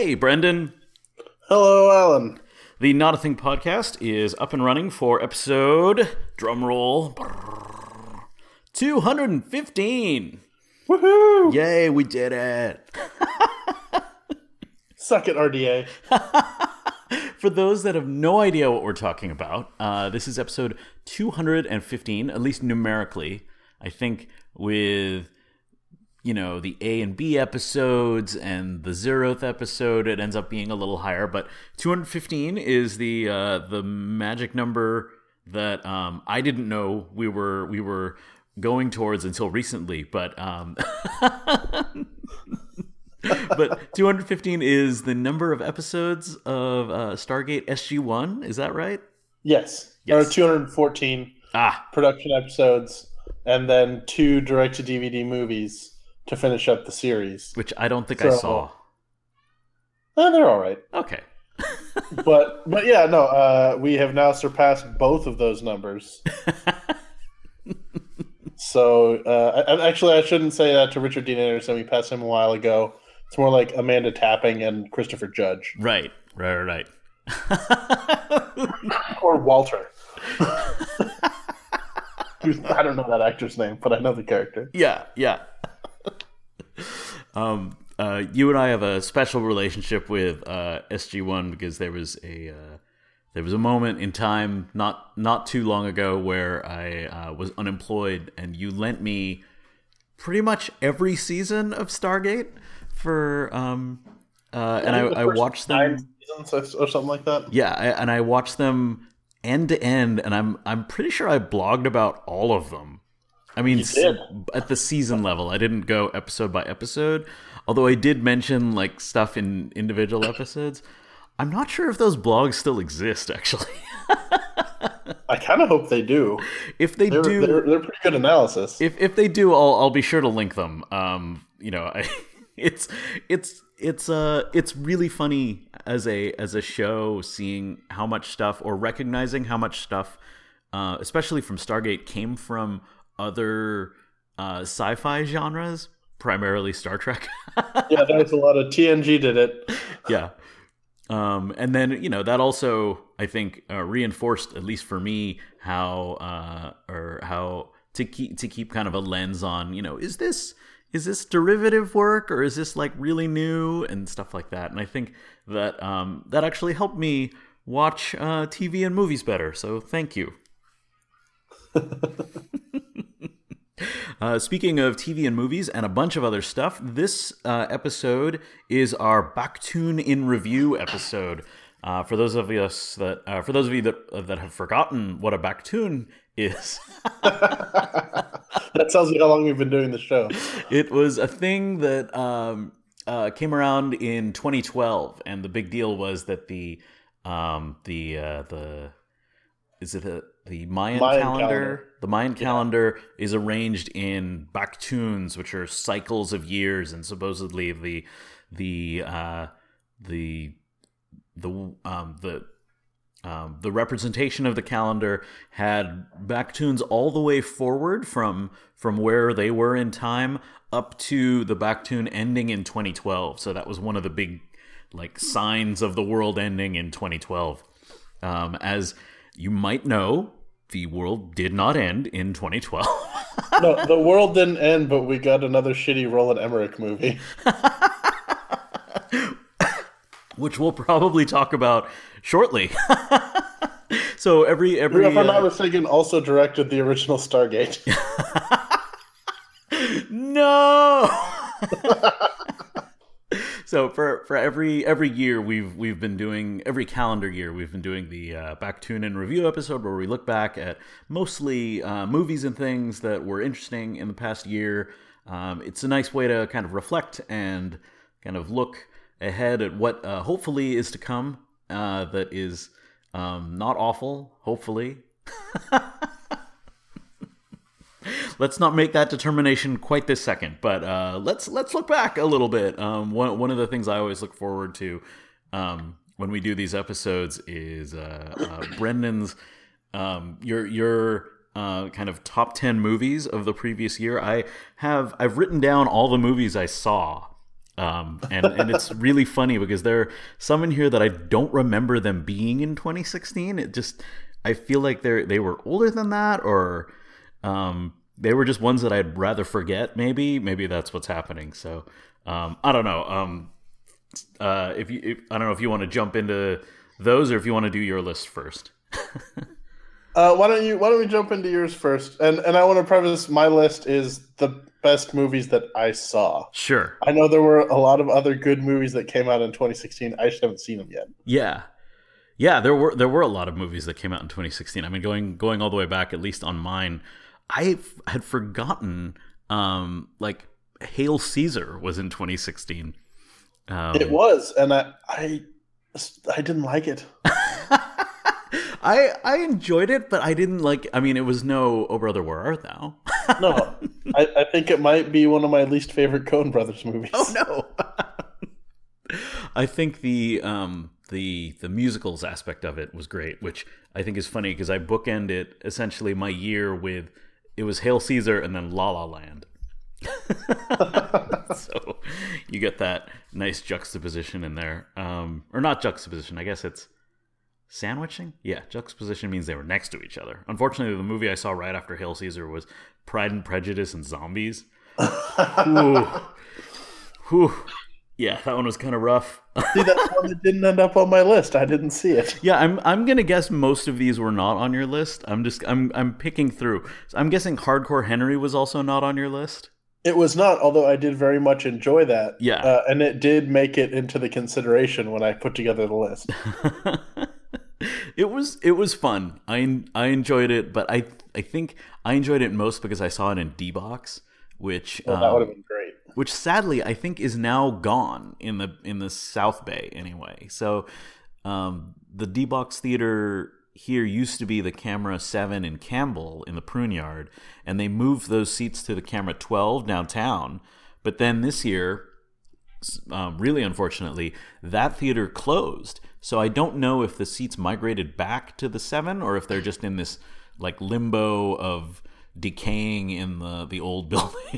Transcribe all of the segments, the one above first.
Hey, Brendan. Hello, Alan. The Not a Thing podcast is up and running for episode, drumroll, 215. Woohoo! Yay, we did it. Suck it, RDA. For those that have no idea what we're talking about, this is episode 215, at least numerically. I think with, the A and B episodes and the 0th episode, it ends up being a little higher. But 215 is the magic number that I didn't know we were going towards until recently. But but 215 is the number of episodes of Stargate SG-1. Is that right? Yes. There are 214 production episodes and then 2 direct-to-DVD movies to finish up the series. Which I don't think I saw. They're all right. Okay. but yeah, no, we have now surpassed both of those numbers. So, actually, I shouldn't say that to Richard Dean Anderson. We passed him a while ago. It's more like Amanda Tapping and Christopher Judge. Right. Or Walter. I don't know that actor's name, but I know the character. Yeah. You and I have a special relationship with SG-1 because there was a moment in time not too long ago where I was unemployed, and you lent me pretty much every season of Stargate for and I watched them 9 seasons or something like that. Yeah, and I watched them end to end, and I'm pretty sure I blogged about all of them. I mean, at the season level, I didn't go episode by episode, although I did mention like stuff in individual episodes. I'm not sure if those blogs still exist, actually. I kind of hope they do. If they do, they're pretty good analysis. If they do, I'll be sure to link them. It's really funny as a show, seeing how much stuff, or recognizing how much stuff, especially from Stargate, came from other sci-fi genres, primarily Star Trek. Yeah, there's a lot of TNG did it. Yeah. And then, that also, I think, reinforced, at least for me, how to keep kind of a lens on, is this derivative work, or is this like really new and stuff like that? And I think that that actually helped me watch TV and movies better. So thank you. Speaking of TV and movies and a bunch of other stuff, this episode is our Baktun in Review episode. For those of you that have forgotten what a Baktun is, that tells you how long we've been doing the show. It was a thing that came around in 2012, and the big deal was that the Mayan calendar. The Mayan calendar is arranged in Baktuns, which are cycles of years, and supposedly the representation of the calendar had Baktuns all the way forward from where they were in time up to the Baktun ending in 2012. So that was one of the big signs of the world ending in 2012. As you might know, the world did not end in 2012. No, the world didn't end, but we got another shitty Roland Emmerich movie. Which we'll probably talk about shortly. So every if I'm not mistaken, also directed the original Stargate. No. So for every year we've been doing, every calendar year we've been doing the Baktun in Review episode, where we look back at mostly movies and things that were interesting in the past year. It's a nice way to kind of reflect and kind of look ahead at what hopefully is to come, that is not awful, hopefully. Let's not make that determination quite this second, but let's look back a little bit. One of the things I always look forward to when we do these episodes is Brendan's your kind of top 10 movies of the previous year. I've written down all the movies I saw, And it's really funny because there are some in here that I don't remember them being in 2016. I feel like they were older than that, or they were just ones that I'd rather forget. Maybe that's what's happening. So I don't know. I don't know if you want to jump into those or if you want to do your list first. Why don't we jump into yours first? And I want to preface, my list is the best movies that I saw. Sure. I know there were a lot of other good movies that came out in 2016. I just haven't seen them yet. Yeah, there were a lot of movies that came out in 2016. I mean, going all the way back, at least on mine, I had forgotten like Hail Caesar was in 2016. It was, and I didn't like it. I enjoyed it, but I didn't like. I mean, it was no "Oh Brother, Where Art Thou?" No, I think it might be one of my least favorite Coen Brothers movies. Oh no! I think the musicals aspect of it was great, which I think is funny because I bookended essentially my year with it was Hail Caesar and then La La Land. So you get that nice juxtaposition in there, or not juxtaposition. I guess it's sandwiching. Yeah, juxtaposition means they were next to each other. Unfortunately, the movie I saw right after Hail Caesar was Pride and Prejudice and Zombies. Whew. Yeah, that one was kind of rough. See, that's one that didn't end up on my list. I didn't see it. Yeah, I'm gonna guess most of these were not on your list. I'm picking through. So I'm guessing Hardcore Henry was also not on your list. It was not, although I did very much enjoy that. Yeah, and it did make it into the consideration when I put together the list. It was fun. I enjoyed it, but I think I enjoyed it most because I saw it in D-Box, which that would have been great. Which sadly I think is now gone in the South Bay anyway. So the D-Box Theater here used to be the Camera 7 in Campbell in the Prune Yard, and they moved those seats to the Camera 12 downtown. But then this year, really unfortunately, that theater closed. So I don't know if the seats migrated back to the 7 or if they're just in this like limbo of decaying in the old building.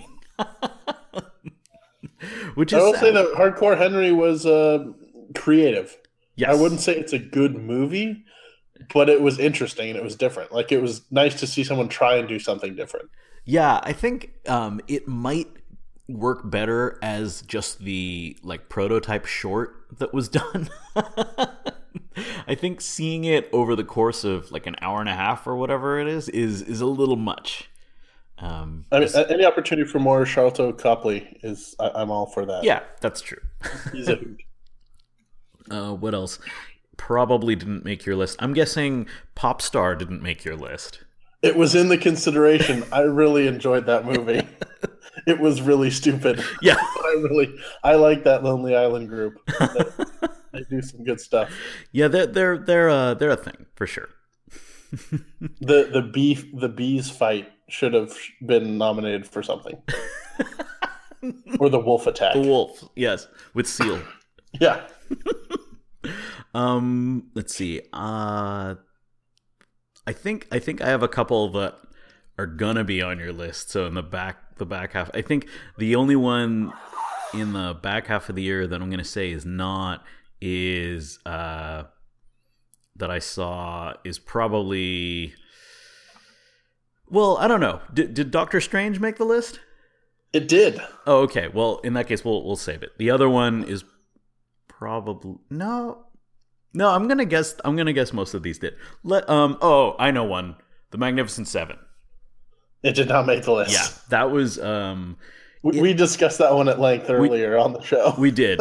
Which is I will sad. say that Hardcore Henry was creative. Yes. I wouldn't say it's a good movie, but it was interesting and it was different. Like, it was nice to see someone try and do something different. Yeah, I think it might work better as just the like prototype short that was done. I think seeing it over the course of like an hour and a half or whatever it is a little much. I mean, any opportunity for more Sharlto Copley is I'm all for that. Yeah, that's true. He's a hoot. What else? Probably didn't make your list. I'm guessing Popstar didn't make your list. It was in the consideration. I really enjoyed that movie. It was really stupid. Yeah, I like that Lonely Island group. They do some good stuff. Yeah, they're a thing for sure. The bees fight should have been nominated for something. Or the wolf attack. The wolf, yes, with Seal. Yeah. Let's see. I think I have a couple that are gonna be on your list. So in the back half, I think the only one in the back half of the year that I'm gonna say is not that I saw is probably. Well, I don't know. Did Doctor Strange make the list? It did. Oh, okay. Well, in that case, we'll save it. The other one is probably no. I'm gonna guess most of these did. I know one. The Magnificent Seven. It did not make the list. Yeah, that was. We discussed that one at length earlier on the show. We did.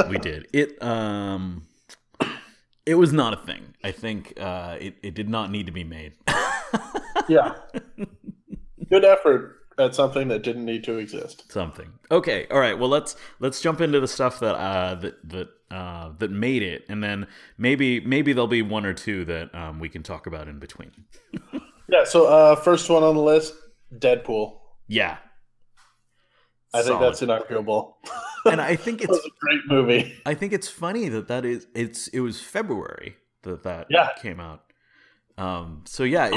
It was not a thing. I think it did not need to be made. Yeah. Good effort at something that didn't need to exist. Something. Okay. All right. Well, let's jump into the stuff that made it, and then maybe there'll be one or two that we can talk about in between. Yeah. So first one on the list, Deadpool. Yeah. I think that's inarguable. And I think it's a great movie. I think it's funny it was February that came out. So yeah,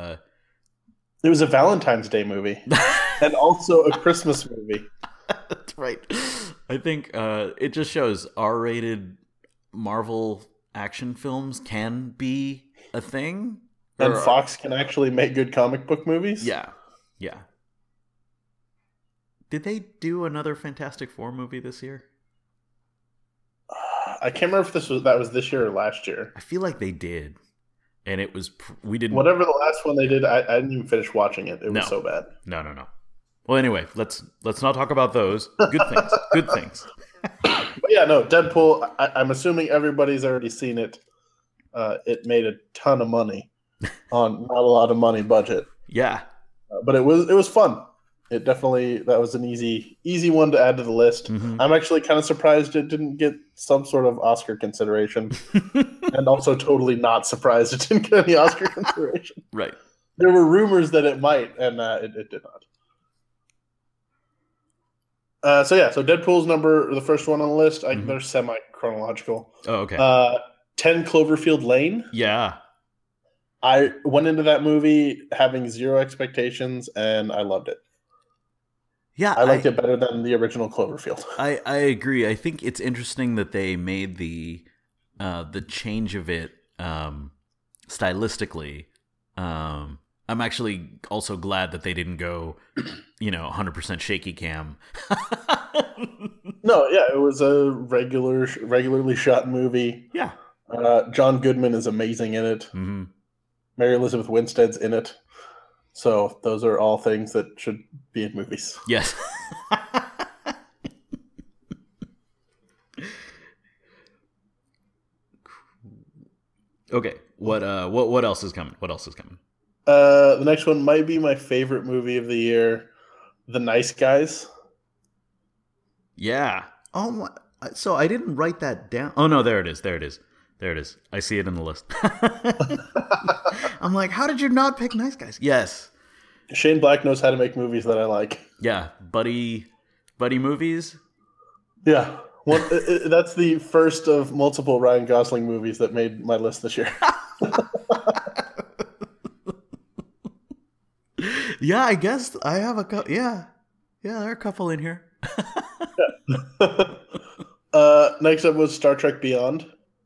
it was a Valentine's Day movie and also a Christmas movie. That's Right. I think it just shows R-rated Marvel action films can be a thing. And Fox can actually make good comic book movies? Yeah. Did they do another Fantastic Four movie this year? I can't remember if that was this year or last year. I feel like they did. And it was... we didn't... Whatever the last one they did, I didn't even finish watching it. It was so bad. No. Well, anyway, let's not talk about those. Good things. Good things. But yeah, no, Deadpool, I'm assuming everybody's already seen it. It made a ton of money on not a lot of money budget. Yeah. But it was fun. It definitely, that was an easy one to add to the list. Mm-hmm. I'm actually kind of surprised it didn't get some sort of Oscar consideration. And also totally not surprised it didn't get any Oscar consideration. Right. There were rumors that it might, and it did not. So Deadpool's the first one on the list. They're semi-chronological. Oh, okay. 10 Cloverfield Lane. Yeah. I went into that movie having zero expectations, and I loved it. Yeah, I liked it better than the original Cloverfield. I agree. I think it's interesting that they made the change of it stylistically. I'm actually also glad that they didn't go, 100% shaky cam. No, yeah, it was a regularly shot movie. Yeah. John Goodman is amazing in it. Mm-hmm. Mary Elizabeth Winstead's in it. So those are all things that should be in movies. Yes. Okay. What else is coming? The next one might be my favorite movie of the year, The Nice Guys. Yeah. Oh, so I didn't write that down. Oh no, there it is. I see it in the list. I'm like, how did you not pick Nice Guys? Yes. Shane Black knows how to make movies that I like. Yeah, buddy movies. Yeah, that's the first of multiple Ryan Gosling movies that made my list this year. Yeah, I guess I have a couple. Yeah, there are a couple in here. Next up was Star Trek Beyond.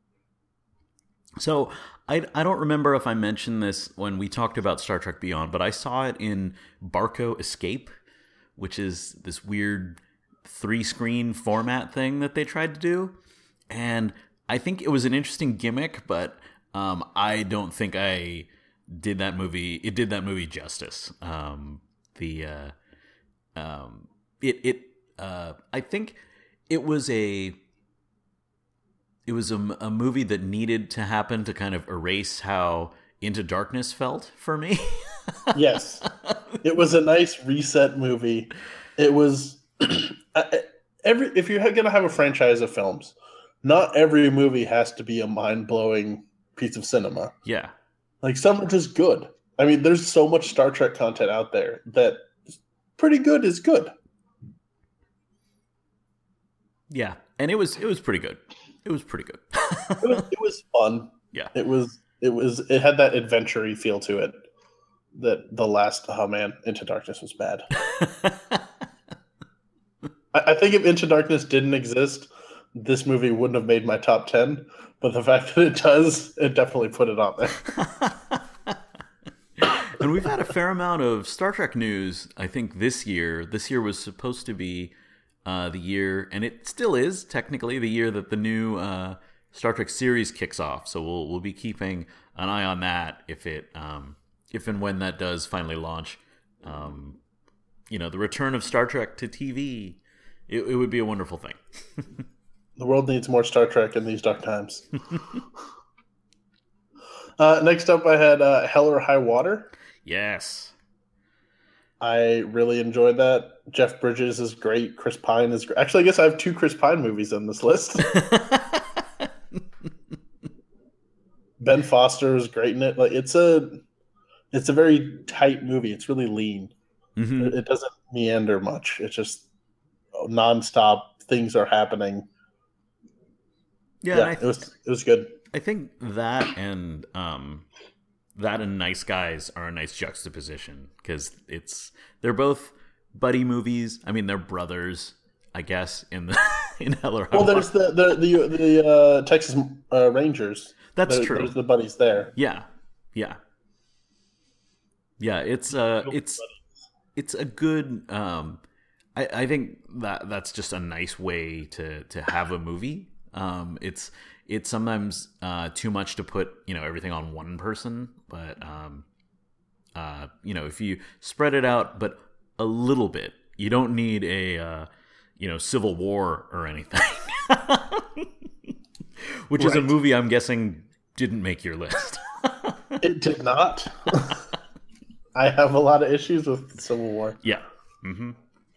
So I don't remember if I mentioned this when we talked about Star Trek Beyond, but I saw it in Barco Escape, which is this weird 3-screen format thing that they tried to do. And I think it was an interesting gimmick, but I don't think I did that movie. It did that movie justice. I think it was a movie that needed to happen to kind of erase how Into Darkness felt for me. Yes. It was a nice reset movie. It was if you're going to have a franchise of films, not every movie has to be a mind-blowing piece of cinema. Yeah. Like, some are just good. I mean, there's so much Star Trek content out there that pretty good is good. Yeah. And it was pretty good. It was pretty good. It was fun. Yeah. It had that adventure-y feel to it that the last, Into Darkness was bad. I think if Into Darkness didn't exist, this movie wouldn't have made my top 10, but the fact that it does, it definitely put it on there. And we've had a fair amount of Star Trek news, I think, this year. This year was supposed to be the year, and it still is technically the year that the new Star Trek series kicks off. So we'll be keeping an eye on that if and when that does finally launch. The return of Star Trek to TV, it would be a wonderful thing. The world needs more Star Trek in these dark times. Next up, I had Hell or High Water. Yes. I really enjoyed that. Jeff Bridges is great. Chris Pine is great. Actually, I guess I have 2 Chris Pine movies on this list. Ben Foster is great in it. Like, it's a very tight movie. It's really lean. Mm-hmm. It doesn't meander much. It's just nonstop. Things are happening. Yeah, it was good. I think that and Nice Guys are a nice juxtaposition because they're both buddy movies. I mean, they're brothers. I guess, in the in Hell or High Well, Water. there's the Texas Rangers. That's true. There's the buddies there. Yeah, yeah, yeah. It's a good. I think that's just a nice way to have a movie. It's sometimes too much to put everything on one person, but if you spread it out, but a little bit, you don't need a Civil War or anything, which is a movie I'm guessing didn't make your list. It did not. I have a lot of issues with Civil War. Yeah. Mm-hmm.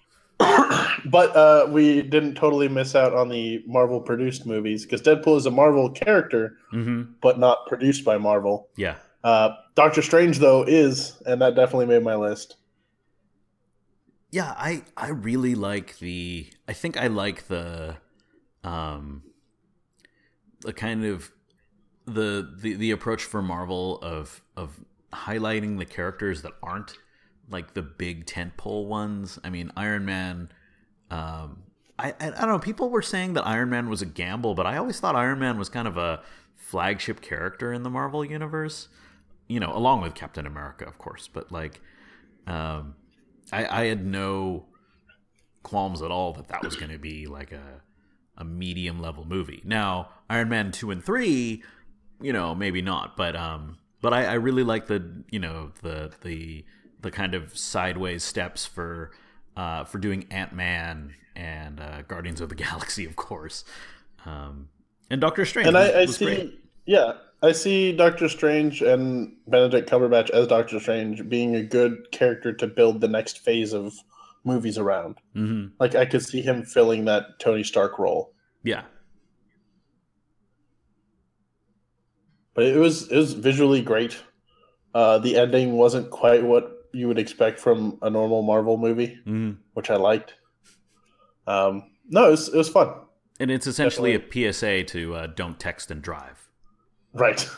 But we didn't totally miss out on the Marvel produced movies because Deadpool is a Marvel character, but not produced by Marvel. Yeah. Doctor Strange, though, is, and that definitely made my list. Yeah, I really like the kind of the approach for Marvel of highlighting the characters that aren't like the big tentpole ones. I mean, Iron Man. I don't know. People were saying that Iron Man was a gamble, but I always thought Iron Man was kind of a flagship character in the Marvel universe. Along with Captain America, of course. But like, I had no qualms at all that was going to be like a medium level movie. Now, Iron Man 2 and 3, maybe not, but I really like the kind of sideways steps for doing Ant-Man and Guardians of the Galaxy, of course, and Doctor Strange. And I was see, great. yeah, I see Doctor Strange and Benedict Cumberbatch as Doctor Strange being a good character to build the next phase of movies around. Mm-hmm. Like I could see him filling that Tony Stark role. Yeah. But it was visually great. The ending wasn't quite what you would expect from a normal Marvel movie, which I liked. No, it was fun. And it's essentially a PSA to don't text and drive. Right.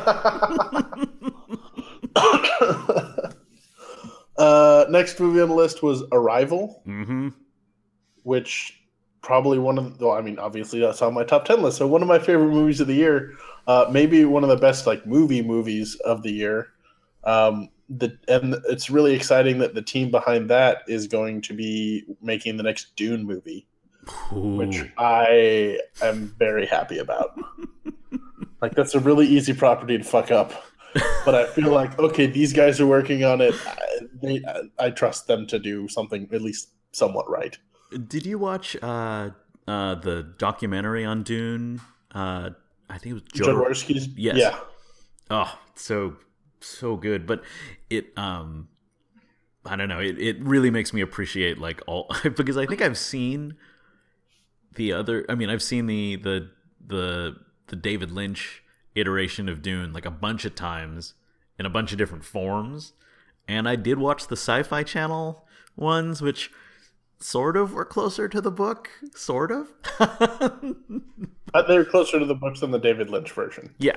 Next movie on the list was Arrival, which probably obviously that's on my top 10 list. So one of my favorite movies of the year, maybe one of the best like movies of the year. And it's really exciting that the team behind that is going to be making the next Dune movie, which I am very happy about. Like that's a really easy property to fuck up, but I feel like okay, these guys are working on it. I trust them to do something at least somewhat right. Did you watch the documentary on Dune? I think it was Jodorowsky's. Yes. Yeah. Oh, so good, but it I don't know. It really makes me appreciate like all because I think I've seen the other. I mean, I've seen the David Lynch iteration of Dune like a bunch of times in a bunch of different forms, and I did watch the Sci-Fi Channel ones, which sort of were closer to the book, sort of. They're closer to the books than the David Lynch version. Yeah.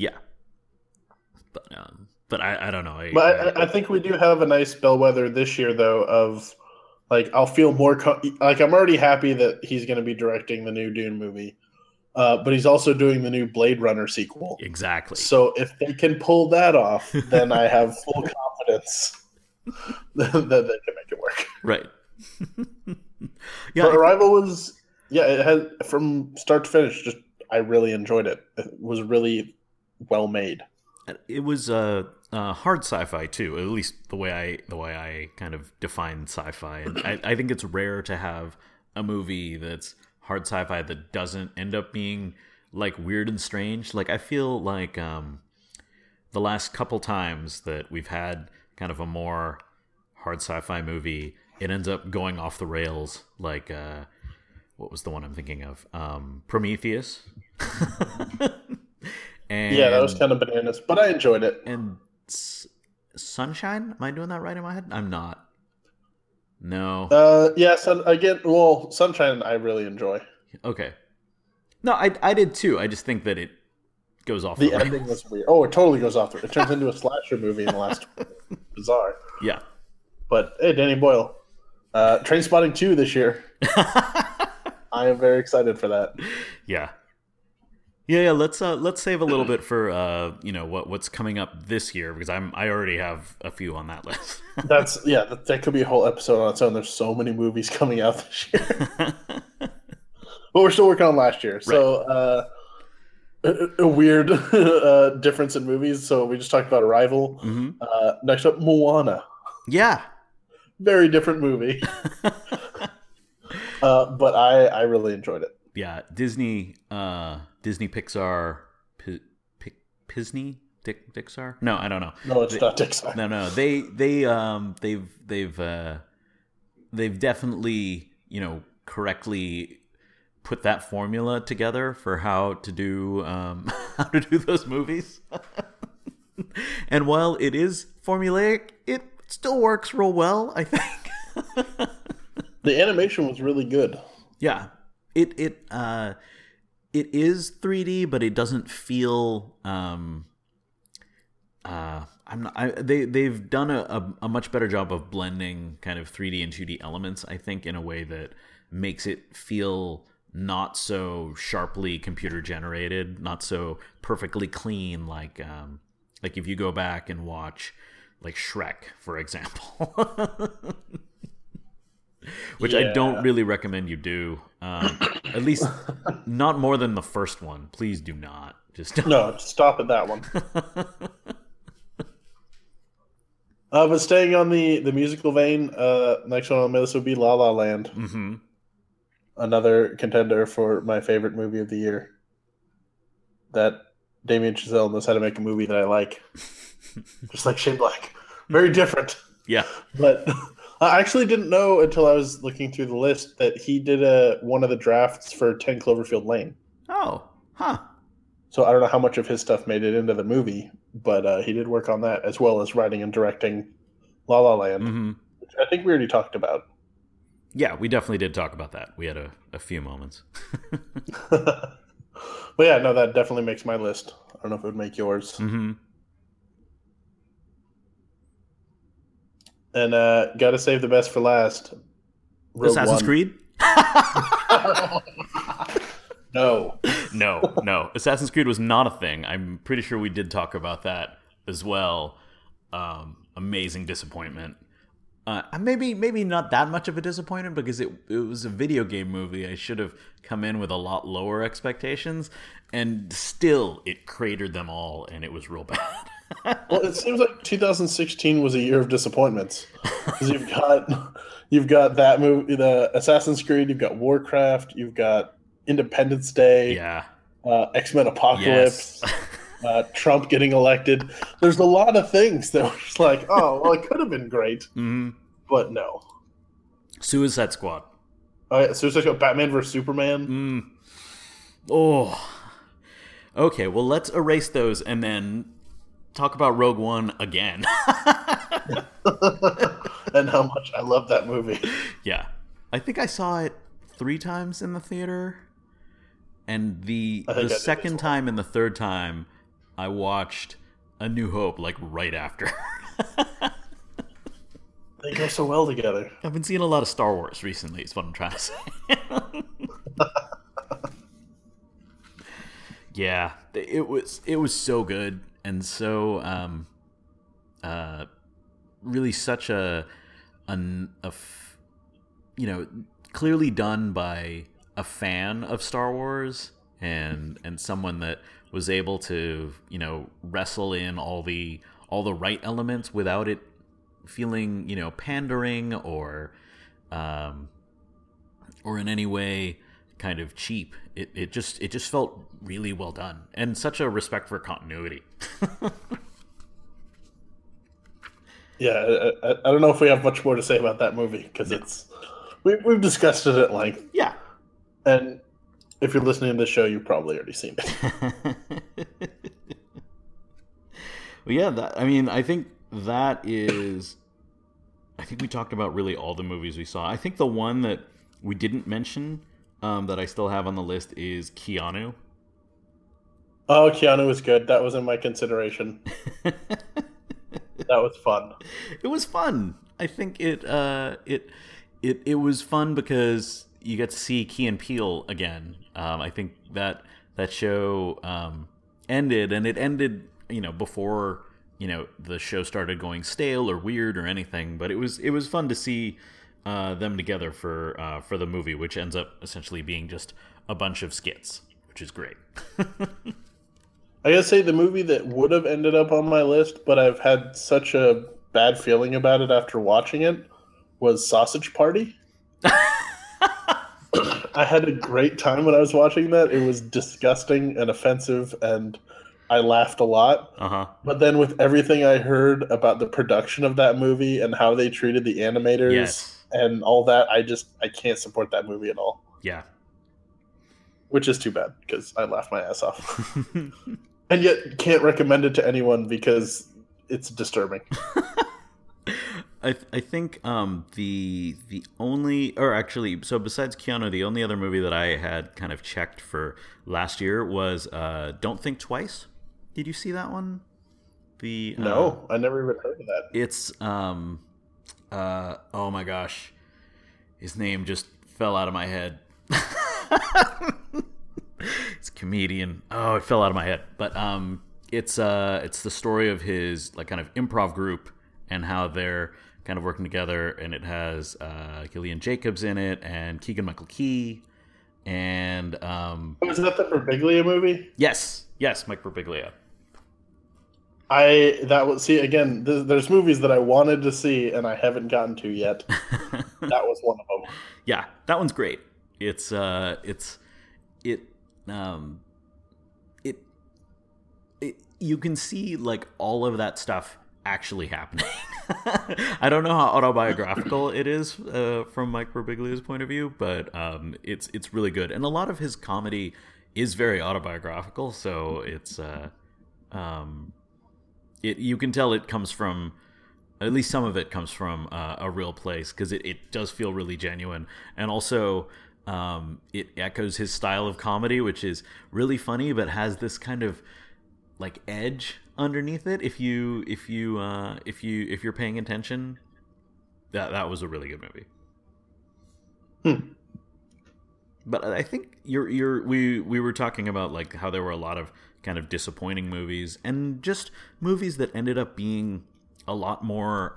But I don't know. I think we do have a nice bellwether this year, though, of like I'll feel more like I'm already happy that he's going to be directing the new Dune movie, but he's also doing the new Blade Runner sequel. Exactly. So if they can pull that off, then I have full confidence that they can make it work. Right. But Arrival was it had from start to finish. Just I really enjoyed it. It was really well made. It was hard sci-fi too, at least the way I kind of define sci-fi. And I think it's rare to have a movie that's hard sci-fi that doesn't end up being like weird and strange. Like I feel like the last couple times that we've had kind of a more hard sci-fi movie, it ends up going off the rails. Like what was the one I'm thinking of? Prometheus. And, yeah, that was kind of bananas, but I enjoyed it. And Sunshine? Am I doing that right in my head? I'm not. No. Yeah, Sunshine I really enjoy. Okay. No, I did too. I just think that it goes off the ending was weird. Oh, it totally goes off. It turns into a slasher movie in the last bizarre. Yeah. But hey, Danny Boyle. Trainspotting 2 this year. I am very excited for that. Yeah. Yeah, let's save a little bit for what's coming up this year, because I already have a few on that list. That could be a whole episode on its own. There's so many movies coming out this year. But we're still working on last year. So a weird difference in movies. So we just talked about Arrival. Next up, Moana. Yeah. Very different movie. But I really enjoyed it. Yeah, Disney Pixar, Pisney, Pixar? No, I don't know. No, it's not Pixar. No. They've definitely, correctly put that formula together for how to do those movies. And while it is formulaic, it still works real well, I think. The animation was really good. Yeah. It is 3D, but it doesn't feel. They've done a much better job of blending kind of 3D and 2D elements, I think, in a way that makes it feel not so sharply computer generated, not so perfectly clean, like if you go back and watch like Shrek, for example. Which I don't really recommend you do. At least not more than the first one. Please do not. No, stop at that one. But staying on the musical vein, next one on my list would be La La Land. Mm-hmm. Another contender for my favorite movie of the year. That Damien Chazelle knows how to make a movie that I like. Just like Shane Black. Very different. Yeah. But I actually didn't know until I was looking through the list that he did one of the drafts for 10 Cloverfield Lane. Oh, huh. So I don't know how much of his stuff made it into the movie, but he did work on that as well as writing and directing La La Land, which I think we already talked about. Yeah, we definitely did talk about that. We had a few moments. But yeah, no, that definitely makes my list. I don't know if it would make yours. Mm-hmm. And gotta save the best for last. Rogue Assassin's One. Creed? No. Assassin's Creed was not a thing. I'm pretty sure we did talk about that as well. Amazing disappointment. Maybe not that much of a disappointment, because it was a video game movie. I should have come in with a lot lower expectations, and still it cratered them all, and it was real bad. Well, it seems like 2016 was a year of disappointments, because you've got that movie, the Assassin's Creed, you've got Warcraft, you've got Independence Day, X-Men Apocalypse, Trump getting elected. There's a lot of things that were just like, oh, well, it could have been great, but no. Suicide Squad. Oh, yeah, Suicide Squad, Batman vs Superman. Oh, okay. Well, let's erase those and then talk about Rogue One again. And how much I love that movie. Yeah. I think I saw it 3 times in the theater. And the second time and the third time, I watched A New Hope, like, right after. They go so well together. I've been seeing a lot of Star Wars recently, is what I'm trying to say. Yeah. It was so good. And so, really such clearly done by a fan of Star Wars and someone that was able to, wrestle in all the right elements without it feeling, pandering or in any way kind of cheap. It just felt really well done, and such a respect for continuity. Yeah, I don't know if we have much more to say about that movie, because we've discussed it at length. Yeah, and if you're listening to the show, you've probably already seen it. Well, yeah, I think we talked about really all the movies we saw. I think the one that we didn't mention, that I still have on the list, is Keanu. Oh, Keanu was good. That was in my consideration. That was fun. It was fun. I think it was fun because, you get to see Key and Peele again. I think that show ended, and it ended, before the show started going stale or weird or anything. But it was fun to see them together for the movie, which ends up essentially being just a bunch of skits, which is great. I gotta say, the movie that would have ended up on my list, but I've had such a bad feeling about it after watching it, was Sausage Party. I had a great time when I was watching that. It was disgusting and offensive, and I laughed a lot. Uh-huh. But then with everything I heard about the production of that movie and how they treated the animators and all that, I can't support that movie at all. Yeah. Which is too bad, because I laughed my ass off. And yet can't recommend it to anyone because it's disturbing. I think the only, or actually, so besides Keanu, the only other movie that I had kind of checked for last year was Don't Think Twice. Did you see that one? No, I never even heard of that. It's oh my gosh, his name just fell out of my head. It's a comedian. Oh, it fell out of my head. But it's the story of his kind of improv group and how they're kind of working together, and it has Gillian Jacobs in it and Keegan-Michael Key, and was that the Birbiglia movie? Yes, Mike Birbiglia. There's movies that I wanted to see and I haven't gotten to yet. That was one of them. Yeah, that one's great. It you can see all of that stuff actually happening. I don't know how autobiographical it is from Mike Birbiglia's point of view, but it's really good, and a lot of his comedy is very autobiographical. So it's you can tell it comes from, at least some of it comes from a real place, because it does feel really genuine, and also it echoes his style of comedy, which is really funny but has this kind of edge underneath it. If you're paying attention, that was a really good movie. But I think we were talking about how there were a lot of kind of disappointing movies, and just movies that ended up being a lot more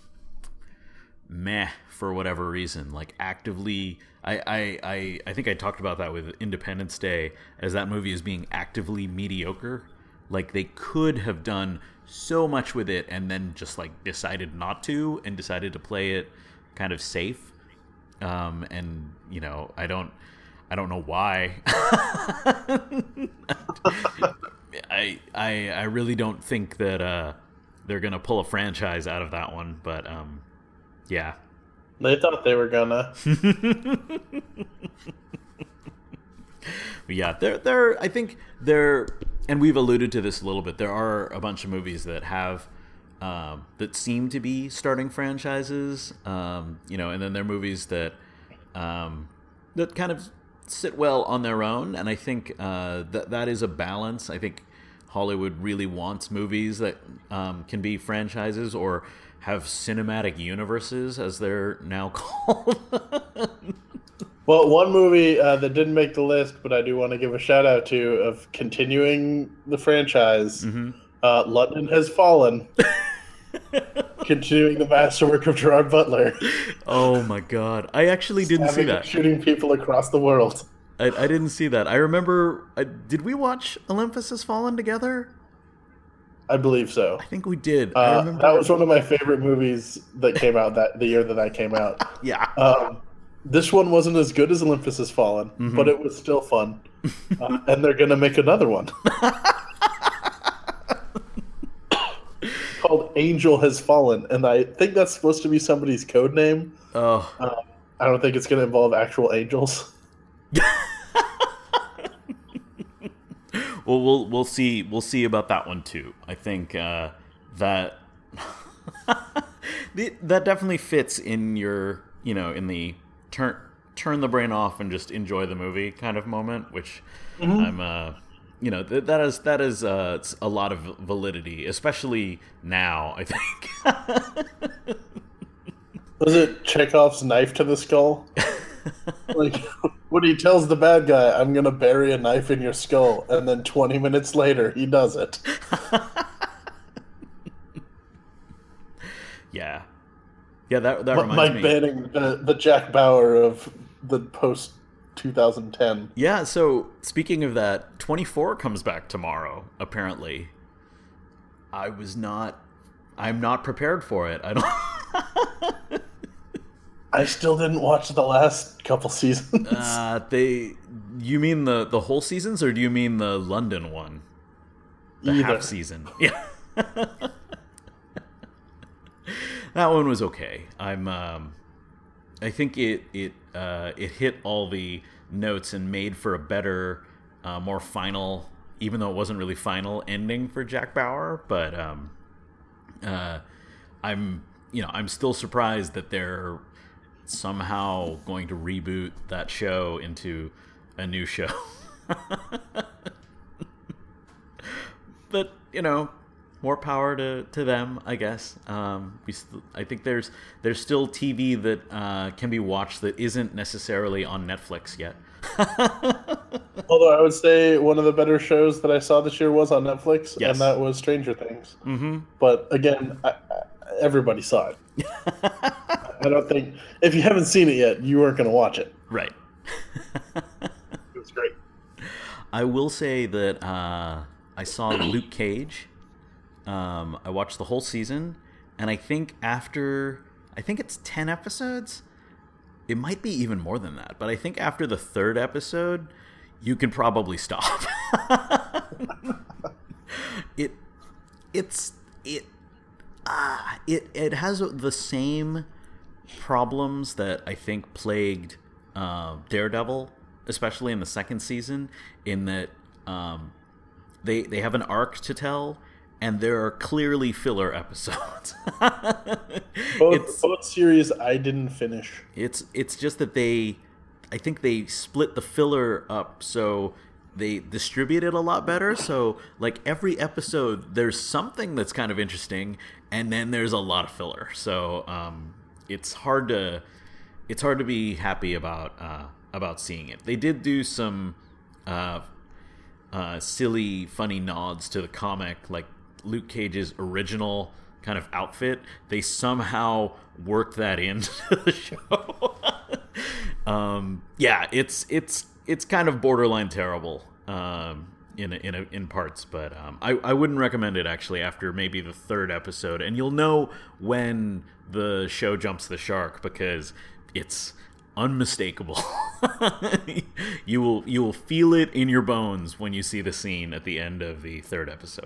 meh for whatever reason. Actively, I think I talked about that with Independence Day, as that movie is being actively mediocre. They could have done so much with it, and then just decided not to, and decided to play it kind of safe. And I don't know why. I really don't think that they're gonna pull a franchise out of that one, but yeah. They thought they were gonna. Yeah, I think they're, and we've alluded to this a little bit, there are a bunch of movies that have that seem to be starting franchises, and then there are movies that that kind of sit well on their own, and I think that is a balance. I think Hollywood really wants movies that can be franchises or have cinematic universes, as they're now called. Well, one movie that didn't make the list, but I do want to give a shout out to, of continuing the franchise, London Has Fallen. Continuing the masterwork of Gerard Butler. Oh my god. I actually didn't see that. Shooting people across the world. I didn't see that. I remember, did we watch Olympus Has Fallen together? I believe so. I think we did. That was one of my favorite movies that came out the year that I came out. Yeah. This one wasn't as good as Olympus Has Fallen, but it was still fun. And they're going to make another one. Called Angel Has Fallen, and I think that's supposed to be somebody's code name. Oh. I don't think it's going to involve actual angels. Well, we'll see. We'll see about that one too. I think that that definitely fits in your, in the turn the brain off and just enjoy the movie kind of moment, which I'm that is a lot of validity, especially now, I think. Was it Chekhov's knife to the skull? Like when he tells the bad guy, "I'm gonna bury a knife in your skull," and then 20 minutes later he does it. Yeah. Yeah, that reminds me. Banning the Jack Bauer of the post 2010. Yeah, so speaking of that, 24 comes back tomorrow, apparently. I'm not prepared for it. I don't I still didn't watch the last couple seasons. You mean the whole seasons, or do you mean the London one? The Either. half season. Yeah. That one was okay. I think it hit all the notes and made for a better, more final, even though it wasn't really final, ending for Jack Bauer. But I'm still surprised that they're somehow going to reboot that show into a new show. But more power to them, I guess. I think there's still TV that can be watched that isn't necessarily on Netflix yet. Although I would say one of the better shows that I saw this year was on Netflix, Yes. and that was Stranger Things. Mm-hmm. But again, everybody saw it. I don't think, if you haven't seen it yet, you weren't going to watch it. Right. It was great. I will say that I saw Luke Cage. I watched the whole season, and I think it's 10 episodes. It might be even more than that, but I think after the third episode, you can probably stop. It has the same problems that I think plagued Daredevil, especially in the second season, in that they have an arc to tell, and there are clearly filler episodes. Both series I didn't finish. It's just that I think they split the filler up so they distribute it a lot better. So like every episode, there's something that's kind of interesting, and then there's a lot of filler. So it's hard to be happy about seeing it. They did do some silly, funny nods to the comic, like Luke Cage's original kind of outfit. They somehow worked that into the show. Yeah, it's kind of borderline terrible in parts, but I wouldn't recommend it actually after maybe the third episode, and you'll know when the show jumps the shark because it's unmistakable. You will feel it in your bones when you see the scene at the end of the third episode.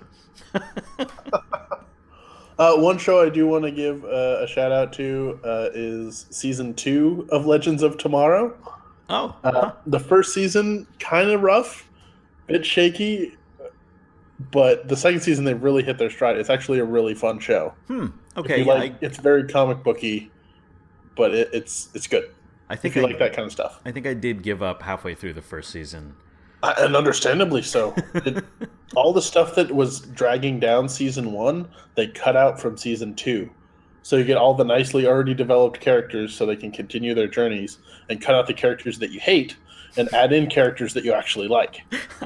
One show I do want to give a shout out to is season 2 of Legends of Tomorrow. The first season kind of rough, bit shaky, but the second season they really hit their stride. It's actually a really fun show. Okay, it's very comic booky, but it's good. I think if you like that kind of stuff. I think I did give up halfway through the first season. And understandably so. All the stuff that was dragging down season 1, they cut out from season 2. So you get all the nicely already developed characters so they can continue their journeys, and cut out the characters that you hate and add in characters that you actually like.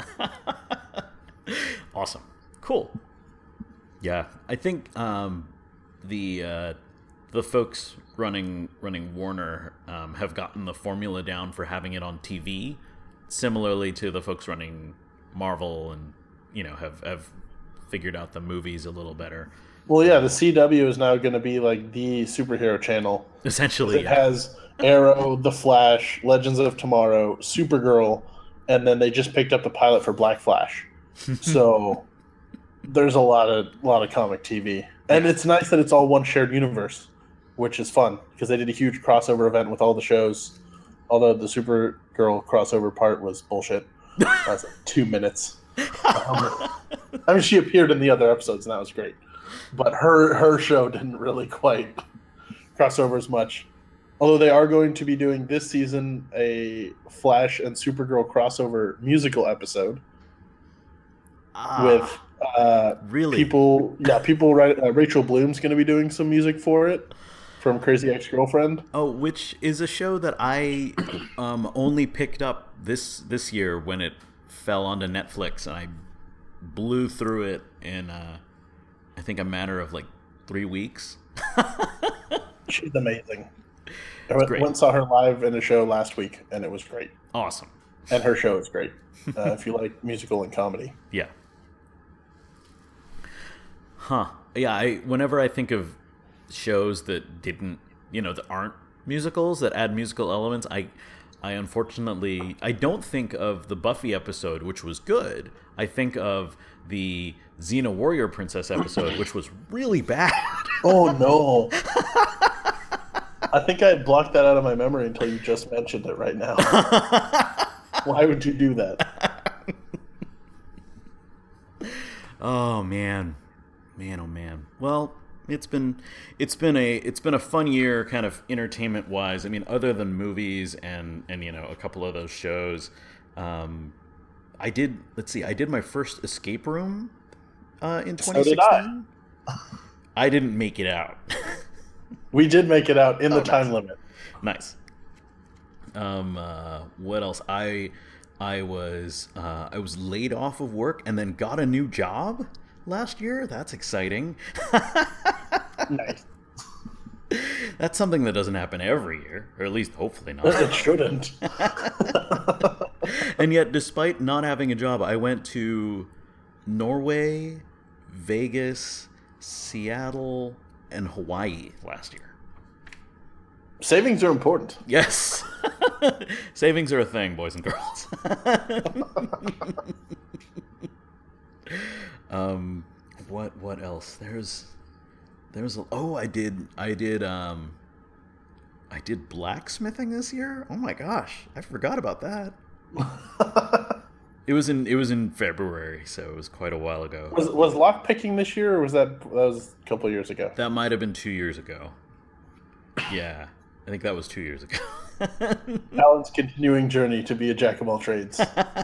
Awesome. Cool. Yeah, I think the folks running Warner have gotten the formula down for having it on TV, similarly to the folks running Marvel, and have figured out the movies a little better. Well, yeah, the CW is now going to be like the superhero channel. Essentially, it has Arrow, The Flash, Legends of Tomorrow, Supergirl, and then they just picked up the pilot for Black Flash. So there's a lot of comic TV, and it's nice that it's all one shared universe, which is fun because they did a huge crossover event with all the shows. Although the Supergirl crossover part was bullshit. That was like 2 minutes. I mean, she appeared in the other episodes, and that was great. But her show didn't really quite cross over as much. Although they are going to be doing this season a Flash and Supergirl crossover musical episode with really people. Yeah, people. Rachel Bloom's going to be doing some music for it. from Crazy Ex-Girlfriend. Oh, which is a show that I only picked up this year when it fell onto Netflix, and I blew through it in I think a matter of like 3 weeks. She's amazing. I Great. went and saw her live in a show last week, and it was great. Awesome. And her show is great. If you like musical and comedy. Yeah. Huh. Yeah, whenever I think of shows that didn't, that aren't musicals, that add musical elements, I unfortunately, I don't think of the Buffy episode, which was good. I think of the Xena Warrior Princess episode, which was really bad. Oh, no. I think I blocked that out of my memory until you just mentioned it right now. Why would you do that? Oh, man. Man, oh, man. Well, it's been a fun year, kind of entertainment wise. I mean, other than movies and a couple of those shows, I did my first escape room in 2016. So did I. I didn't make it out. We did make it out in the time limit. Nice. What else? I was laid off of work and then got a new job last year. That's exciting. Nice. That's something that doesn't happen every year, or at least hopefully not. It shouldn't. And yet, despite not having a job, I went to Norway, Vegas, Seattle, and Hawaii last year. Savings are important. Yes. Savings are a thing, boys and girls. What else? I did blacksmithing this year. Oh my gosh, I forgot about that. It was in February, so it was quite a while ago. Was lockpicking this year, or was that was a couple of years ago? That might have been 2 years ago. Yeah, I think that was 2 years ago. Alan's continuing journey to be a jack of all trades.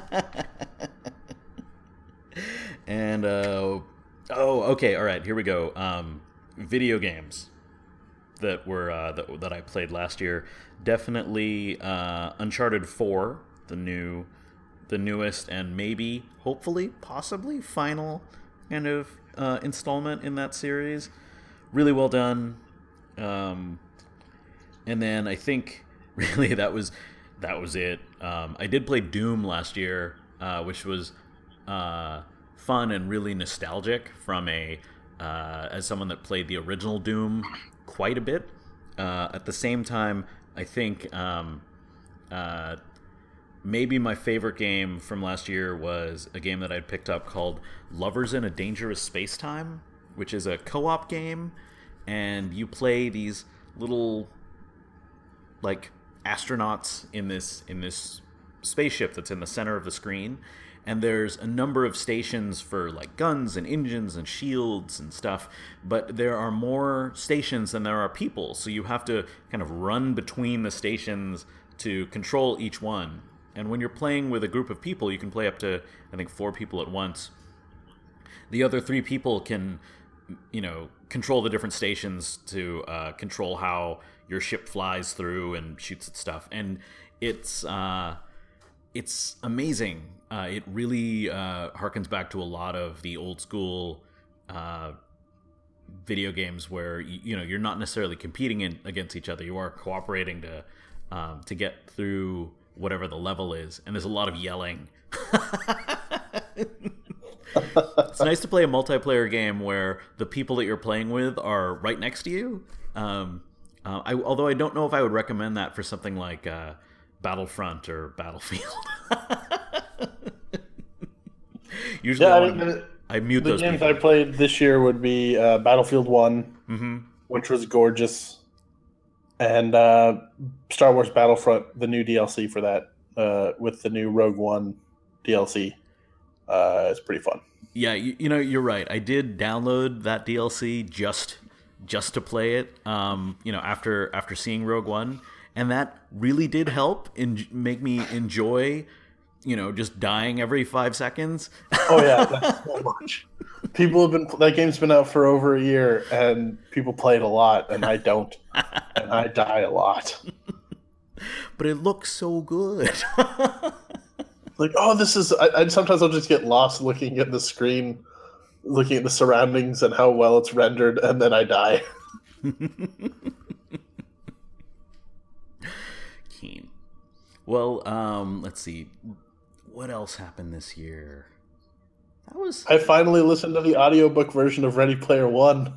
And okay, all right, here we go. Video games that were that I played last year. Definitely Uncharted 4, the newest and maybe, hopefully, possibly final kind of installment in that series. Really well done. And then I think really that was it. I did play Doom last year, which was fun and really nostalgic from as someone that played the original Doom quite a bit. At the same time, I think maybe my favorite game from last year was a game that I'd picked up called Lovers in a Dangerous Space-Time, which is a co-op game, and you play these little like astronauts in this spaceship that's in the center of the screen, and there's a number of stations for like guns and engines and shields and stuff, but there are more stations than there are people, so you have to kind of run between the stations to control each one. And when you're playing with a group of people, you can play up to, I think, 4 people at once. The other 3 people can, control the different stations to control how your ship flies through and shoots at stuff. And it's amazing. It really harkens back to a lot of the old school video games where you're not necessarily competing against each other. You are cooperating to get through whatever the level is, and there's a lot of yelling. It's nice to play a multiplayer game where the people that you're playing with are right next to you. Although I don't know if I would recommend that for something like Battlefront or Battlefield. Usually, I mute those games people. I played this year would be Battlefield 1, which was gorgeous, and Star Wars Battlefront, the new DLC for that, with the new Rogue One DLC. It's pretty fun. Yeah, you're right. I did download that DLC just to play it. After seeing Rogue One, and that really did help make me enjoy, just dying every 5 seconds. Oh yeah, that's so much. That game's been out for over a year, and people play it a lot, and I don't, and I die a lot. But it looks so good. Like, oh, this is. Sometimes I'll just get lost looking at the screen, looking at the surroundings and how well it's rendered, and then I die. Keen. Well, let's see. What else happened this year? I finally listened to the audiobook version of Ready Player One.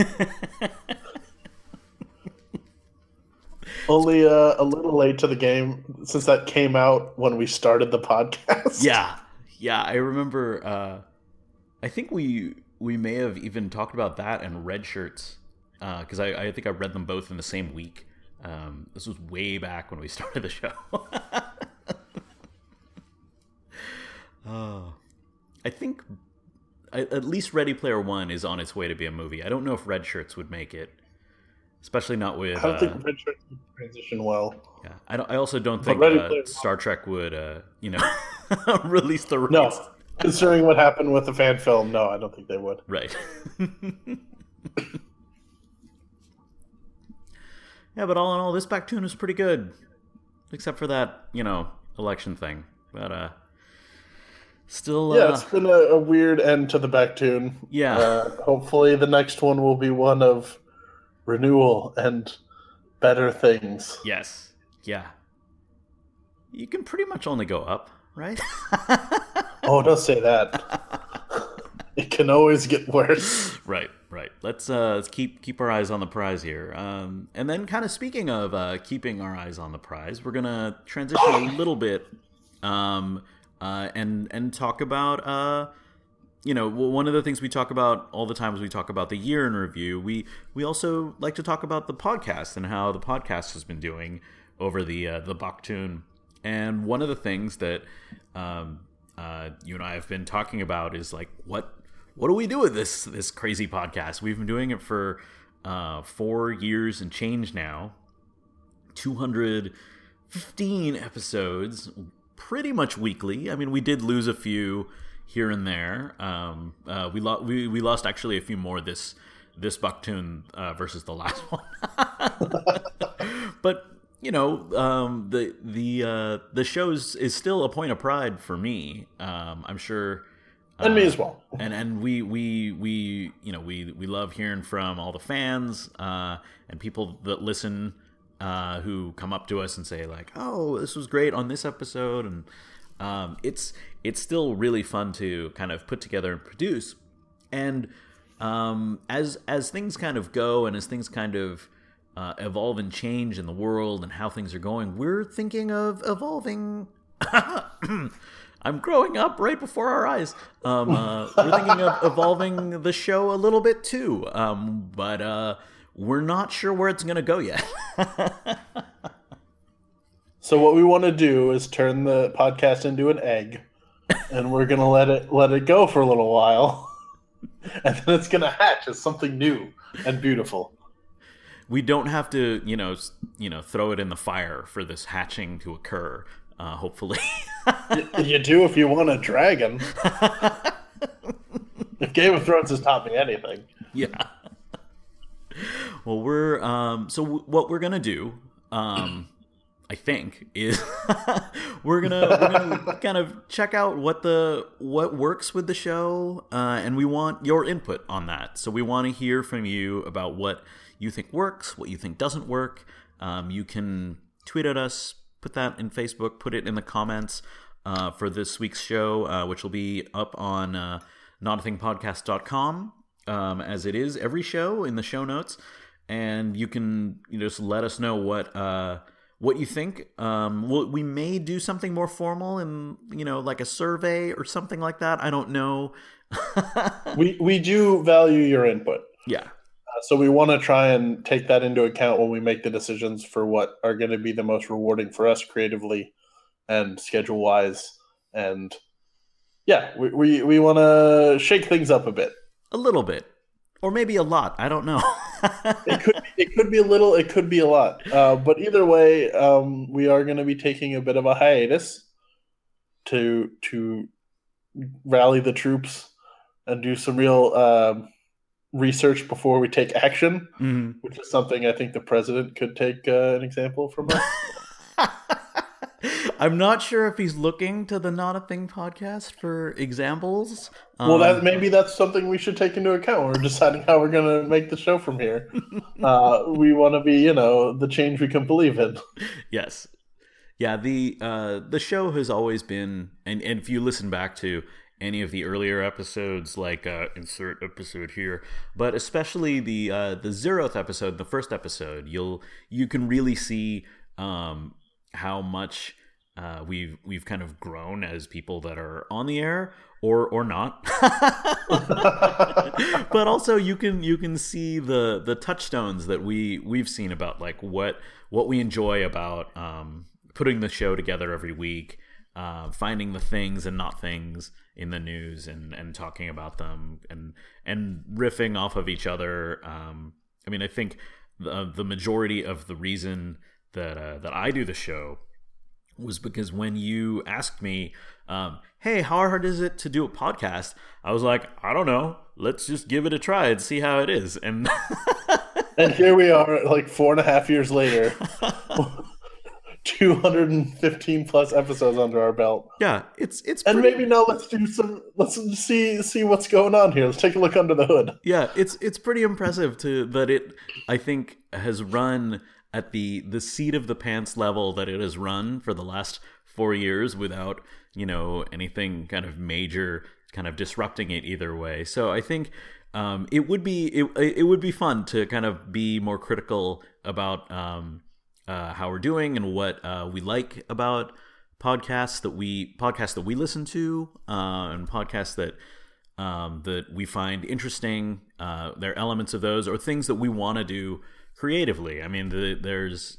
Only a little late to the game, since that came out when we started the podcast. Yeah. I remember. I think we may have even talked about that and Red Shirts, because I think I read them both in the same week. This was way back when we started the show. I think at least Ready Player One is on its way to be a movie. I don't know if Red Shirts would make it, especially not with. I don't think Red Shirts would transition well. Yeah, I also don't think Star Trek would, release the rights. No, considering what happened with the fan film, no, I don't think they would. Right. Yeah, but all in all, this Backtoon was pretty good, except for that, election thing. But still, yeah, it's been a weird end to the Backtoon. Yeah. Hopefully, the next one will be one of renewal and better things. Yes. Yeah. You can pretty much only go up, right? Oh, don't say that. It can always get worse. Right. Let's keep our eyes on the prize here. And then, kind of speaking of keeping our eyes on the prize, we're gonna transition a little bit, and talk about one of the things we talk about all the time is we talk about the year in review. We also like to talk about the podcast and how the podcast has been doing over the Backtoon. And one of the things that you and I have been talking about is like what do we do with this crazy podcast? We've been doing it for 4 years and change now. 215 episodes, pretty much weekly. I mean, we did lose a few here and there. We lost actually a few more this Backtoon versus the last one. But the show is still a point of pride for me. I'm sure. And me as well. And we love hearing from all the fans and people that listen, who come up to us and say like, "Oh, this was great on this episode," and it's still really fun to kind of put together and produce. And as things kind of go and as things kind of evolve and change in the world and how things are going, we're thinking of evolving. I'm growing up right before our eyes. We're thinking of evolving the show a little bit too, but we're not sure where it's going to go yet. So what we want to do is turn the podcast into an egg, and we're going to let it go for a little while, and then it's going to hatch as something new and beautiful. We don't have to, throw it in the fire for this hatching to occur. Hopefully. You do if you want a dragon. If Game of Thrones has taught me anything. Yeah. Well, we're what we're gonna do, I think, is we're gonna kind of check out what works with the show, and we want your input on that. So we want to hear from you about what you think works, what you think doesn't work. You can tweet at us. Put that in Facebook, put it in the comments for this week's show, which will be up on notathingpodcast.com, as it is every show in the show notes. And you can just let us know what you think. We may do something more formal and, like a survey or something like that. I don't know. We do value your input. Yeah. So we want to try and take that into account when we make the decisions for what are going to be the most rewarding for us creatively and schedule-wise. And yeah, we want to shake things up a bit. A little bit. Or maybe a lot. I don't know. It could be a little. It could be a lot. But either way, we are going to be taking a bit of a hiatus to rally the troops and do some real research before we take action, Mhm. which is something I think the president could take an example from us. I'm not sure if he's looking to the Not a Thing podcast for examples. Well, maybe that's something we should take into account when we're deciding how we're going to make the show from here. We want to be, the change we can believe in. Yes. Yeah, the show has always been, and if you listen back to any of the earlier episodes, like insert episode here, but especially the 0th episode, the first episode, you can really see how much we've kind of grown as people that are on the air or not. But also you can see the touchstones that we've seen about like what we enjoy about putting the show together every week, finding the things and not things in the news and talking about them and riffing off of each other. I mean, I think the majority of the reason that I do the show was because when you asked me, hey, how hard is it to do a podcast? I was like, I don't know. Let's just give it a try and see how it is. And and here we are, like 4.5 years later, 215 plus episodes under our belt. Yeah, it's and maybe now let's see what's going on here. Let's take a look under the hood. Yeah, it's pretty impressive that it, I think, has run at the seat of the pants level that it has run for the last 4 years without, anything kind of major kind of disrupting it either way. So I think it would be fun to kind of be more critical about how we're doing and what we like about podcasts that we listen to, and podcasts that we find interesting. There are elements of those or things that we want to do creatively. I mean, there's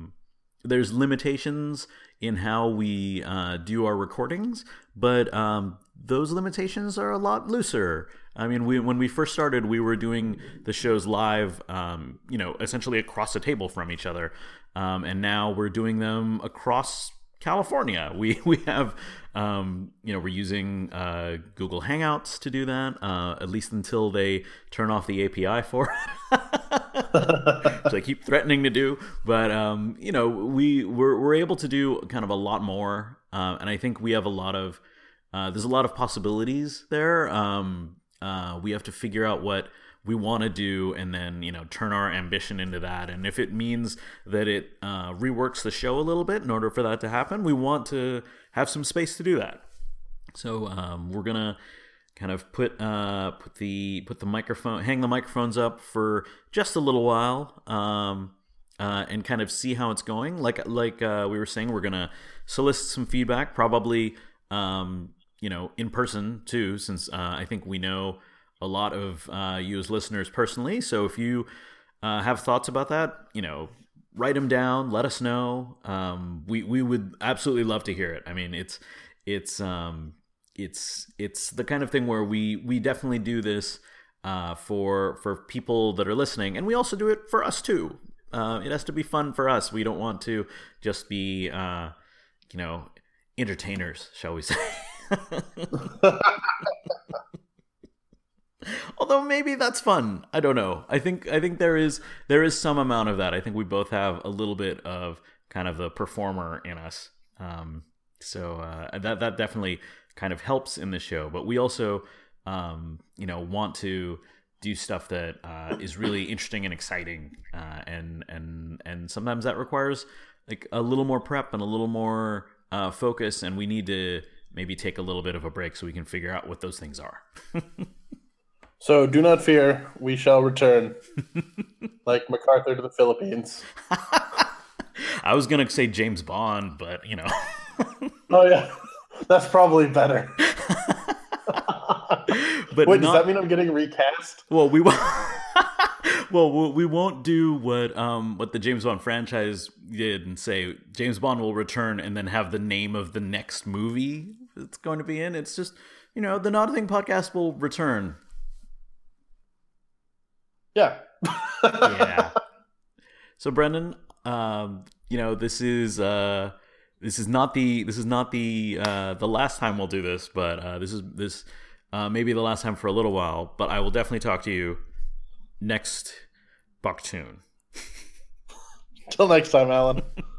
limitations in how we do our recordings, but those limitations are a lot looser. I mean, when we first started, we were doing the shows live, essentially across the table from each other, and now we're doing them across California. We have, we're using Google Hangouts to do that, at least until they turn off the API for it. Which I keep threatening to do, but we're able to do kind of a lot more, and I think we have there's a lot of possibilities there. We have to figure out what we want to do and then turn our ambition into that, and if it means that it reworks the show a little bit in order for that to happen, we want to have some space to do that. So we're gonna kind of hang the microphones up for just a little while, and kind of see how it's going. Like we were saying, we're gonna solicit some feedback, probably in person too, since I think we know a lot of you as listeners personally. So if you have thoughts about that, write them down, let us know. We would absolutely love to hear it. I mean, it's the kind of thing where we definitely do this for people that are listening, and we also do it for us too. It has to be fun for us. We don't want to just be entertainers, shall we say. Although maybe that's fun. I don't know. I think there is some amount of that. I think we both have a little bit of kind of the performer in us. So that definitely kind of helps in the show. But we also want to do stuff that is really interesting and exciting, and sometimes that requires like a little more prep and a little more focus, and we need to maybe take a little bit of a break so we can figure out what those things are. So do not fear, we shall return, like MacArthur to the Philippines. I was gonna say James Bond, but Oh yeah, that's probably better. But wait, does that mean I'm getting recast? Well, we won't do what the James Bond franchise did and say James Bond will return and then have the name of the next movie it's going to be in. It's just the Not a Thing podcast will return. Yeah. Yeah. So Brendan, this is not the last time we'll do this, but this maybe the last time for a little while, but I will definitely talk to you next Bucktoon. Till next time, Alan.